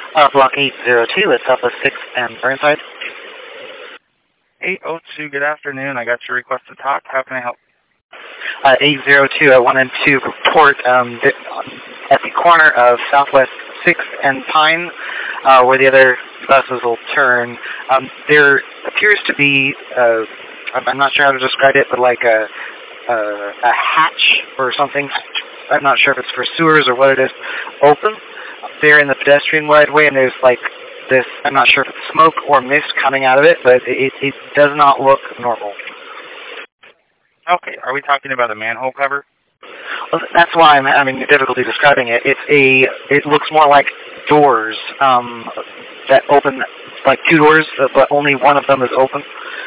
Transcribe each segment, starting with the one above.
Block 802 at Southwest 6th and Burnside. 802, good afternoon. I got your request to talk. How can I help? 802, I wanted to report at the corner of Southwest 6th and Pine, where the other buses will turn. There appears to be, I'm not sure how to describe it, but like a hatch or something. I'm not sure if it's for sewers or what it is, open there in the pedestrian right-of-way, and there's like this, I'm not sure if it's smoke or mist coming out of it, but it does not look normal. Okay, are we talking about a manhole cover? Well, that's why I'm having difficulty describing it. It looks more like doors that open, like two doors, but only one of them is open.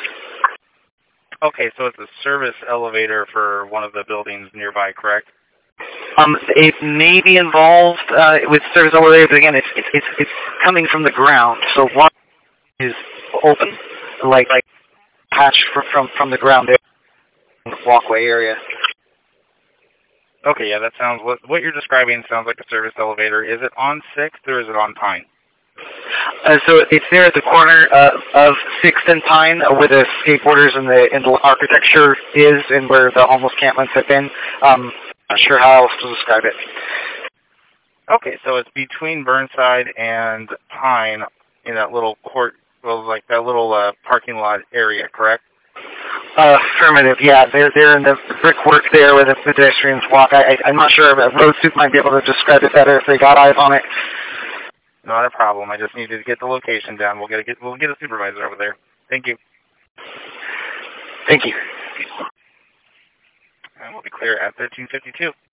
Okay, so it's a service elevator for one of the buildings nearby, correct? It may be involved with service elevator, but again, it's coming from the ground. So one is open, like patched from the ground there in the walkway area. Okay, yeah, that sounds, what you're describing sounds like a service elevator. Is it on 6th or is it on Pine? So it's there at the corner of 6th and Pine, where the skateboarders and the architecture is, and where the homeless campments have been. Not sure how else to describe it. Okay, so it's between Burnside and Pine in that little court, well, like that little parking lot area, correct? Affirmative, yeah. They're in the brickwork there where the pedestrians walk. I'm not sure if a road suit might be able to describe it better if they got eyes on it. Not a problem. I just needed to get the location down. We'll get a supervisor over there. Thank you. Thank you. And we'll be clear at 1352.